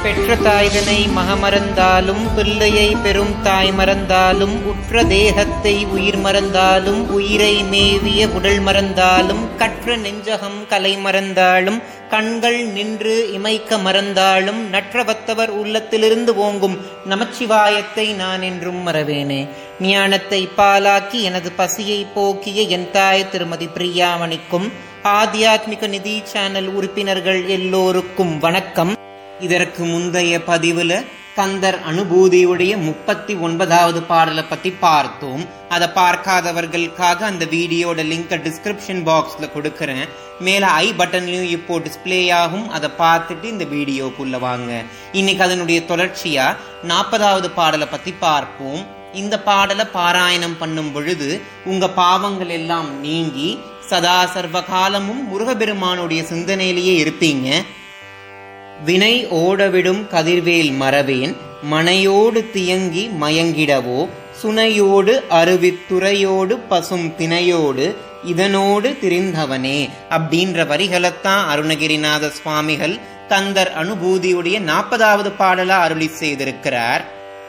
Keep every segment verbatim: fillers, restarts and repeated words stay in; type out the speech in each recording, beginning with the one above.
பெற்ற தாய்தனை மகமறந்தாலும் பிள்ளையை பெரும் தாய் மறந்தாலும் உற்ற தேகத்தை உயிர் மறந்தாலும் உயிரை மேவிய உடல் மறந்தாலும் கற்ற நெஞ்சகம் கலை மறந்தாலும் கண்கள் நின்று இமைக்க மறந்தாலும் நற்றவத்தவர் உள்ளத்திலிருந்து ஓங்கும் நமச்சிவாயத்தை நான் என்றும் மறவேனே. ஞானத்தை பாலாக்கி எனது பசியை போக்கிய என் தாய் திருமதி பிரியாமணிக்கும் ஆத்தியாத்மிக நிதி சேனல் உறுப்பினர்கள் எல்லோருக்கும் வணக்கம். இதற்கு முந்தைய பதிவுல கந்தர் அனுபூதியுடைய முப்பத்தி ஒன்பதாவது பாடலை பத்தி பார்த்தோம். அதை பார்க்காதவர்களுக்காக அந்த வீடியோட லிங்கை டிஸ்கிரிப்ஷன் பாக்ஸ்ல கொடுக்கறேன். மேல ஐ பட்டன்லயும் இப்போ டிஸ்பிளே ஆகும். அதை பார்த்துட்டு இந்த வீடியோக்குள்ள வாங்க. இன்னைக்கு அதனுடைய தொடர்ச்சியா நாற்பதாவது பாடலை பத்தி பார்ப்போம். இந்த பாடலை பாராயணம் பண்ணும் பொழுது உங்க பாவங்கள் எல்லாம் நீங்கி சதா சர்வ காலமும் முருகபெருமானுடைய சிந்தனையிலேயே இருப்பீங்க. வினை ஓடவிடும் கதிர்வேல் மறவேன் மனையோடு தியங்கி மயங்கிடவோ சுனையோடு அருவித்துறையோடு பசும் தினையோடு இதனோடு திரிந்தவனே அப்படின்ற வரிகளைத்தான் அருணகிரிநாத சுவாமிகள் கந்தர் அனுபூதியுடைய நாற்பதாவது பாடலா அருளி செய்திருக்கிறார்.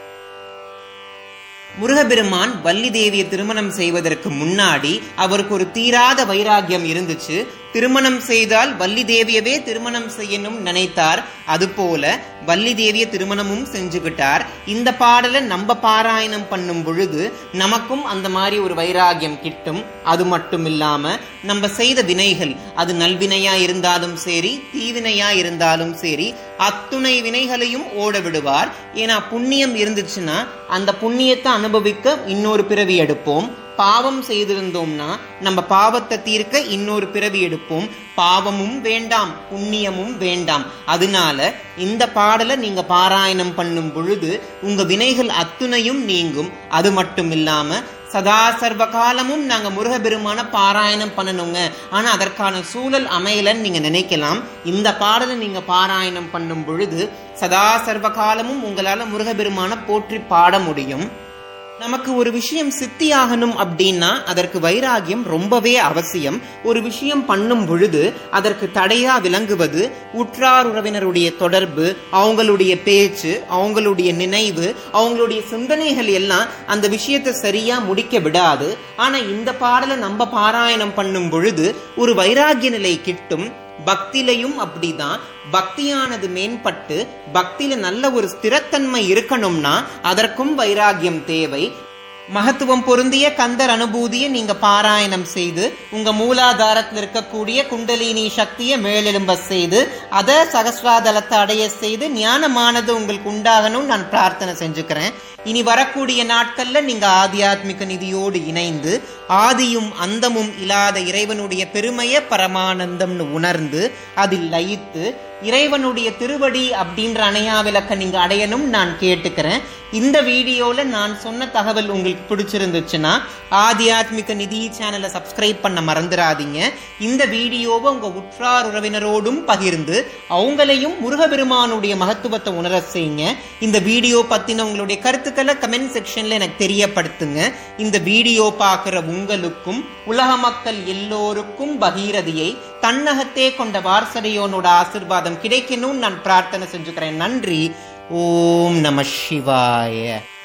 முருகபெருமான் வள்ளி தேவியை திருமணம் செய்வதற்கு முன்னாடி அவருக்கு ஒரு தீராத வைராகியம் இருந்துச்சு. திருமணம் செய்தால் வள்ளி தேவியவே திருமணம் செய்யணும் நினைத்தார். அதுபோல வள்ளி தேவிய திருமணமும் செஞ்சுக்கிட்டார். இந்த பாடலை நம்ம பாராயணம் பண்ணும் பொழுது நமக்கும் அந்த மாதிரி ஒரு வைராகியம் கிட்டும். அது மட்டும் இல்லாம நம்ம செய்த வினைகள், அது நல்வினையா இருந்தாலும் சரி தீவினையா இருந்தாலும் சரி, அத்துணை வினைகளையும் ஓட விடுவார். ஏன்னா புண்ணியம் இருந்துச்சுன்னா அந்த புண்ணியத்தை அனுபவிக்க இன்னொரு பிறவி எடுப்போம். பாவம் செய்திருந்தோம்னா நம்ம பாவத்தை தீர்க்க இன்னொரு பிறவி எடுப்போம். பாவமும் வேண்டாம் புண்ணியமும் வேண்டாம். அதனால இந்த பாடலை நீங்க பாராயணம் பண்ணும் பொழுது உங்க வினைகள் அத்துணையும் நீங்கும். அது மட்டும் இல்லாம சதா சர்வ காலமும் நாங்க முருகபெருமான பாராயணம் பண்ணணுங்க, ஆனா அதற்கான சூழல் அமையலன்னு நீங்க நினைக்கலாம். இந்த பாடலை நீங்க பாராயணம் பண்ணும் பொழுது சதா சர்வ காலமும் உங்களால முருகபெருமான போற்றி பாட முடியும். நமக்கு ஒரு விஷயம் சித்தியாகணும் அப்படின்னா அதற்கு வைராகியம் ரொம்பவே அவசியம். ஒரு விஷயம் பண்ணும் பொழுது அதற்கு தடையா விளங்குவது உற்றார் உறவினருடைய தொடர்பு, அவங்களுடைய பேச்சு, அவங்களுடைய நினைவு, அவங்களுடைய சிந்தனைகள் எல்லாம் அந்த விஷயத்தை சரியா முடிக்க விடாது. ஆனா இந்த பாடலை நம்ம பாராயணம் பண்ணும் பொழுது ஒரு வைராகிய நிலை கிட்டும். பக்திலையும் அப்படிதான். பக்தியானது மேம்பட்டு பக்தியில நல்ல ஒரு ஸ்திரத்தன்மை இருக்கணும்னா அதற்கும் வைராகியம் தேவை. மகத்துவம் பொருந்திய கந்தர் அனுபூதியை நீங்க பாராயணம் செய்து உங்க மூலாதாரத்தில் இருக்கக்கூடிய குண்டலினி சக்தியை மேலெழும்ப செய்து அதை சகஸ்ராதலத்தை அடைய செய்து ஞானமானது உங்களுக்கு உண்டாகணும் நான் பிரார்த்தனை செஞ்சுக்கிறேன். இனி வரக்கூடிய நாட்கள்ல நீங்க ஆத்தியாத்மிக நிதியோடு இணைந்து ஆதியும் அந்தமும் இல்லாத இறைவனுடைய பெருமையை பரமானந்தம்னு உணர்ந்து அதில் லயித்து இறைவனுடைய திருவடி அப்படின்ற அணையா விளக்க நீங்க அடையணும் நான் கேட்டுக்கிறேன். இந்த வீடியோல நான் சொன்ன தகவல் உங்களுக்கு பிடிச்சிருந்துச்சுன்னா ஆத்தியாத்மிக நிதி சேனலை சப்ஸ்கிரைப் பண்ண மறந்துடாதீங்க. இந்த வீடியோவை உங்க உற்றார் உறவினரோடும் பகிர்ந்து அவங்களையும் முருகபெருமானுடைய மகத்துவத்தை உணர செய்யுங்க. இந்த வீடியோ பத்தின உங்களுடைய கருத்துக்களை கமெண்ட் செக்ஷன்ல எனக்கு தெரியப்படுத்துங்க. இந்த வீடியோ பார்க்கிற உங்களுக்கும் உலக மக்கள் எல்லோருக்கும் பகீரதியை தன்னகத்தே கொண்ட வாரசடையோனோட ஆசிர்வாதம் கிடைக்கணும்னு நான் பிரார்த்தனை செஞ்சுக்கிறேன். நன்றி. ஓம் நம சிவாய.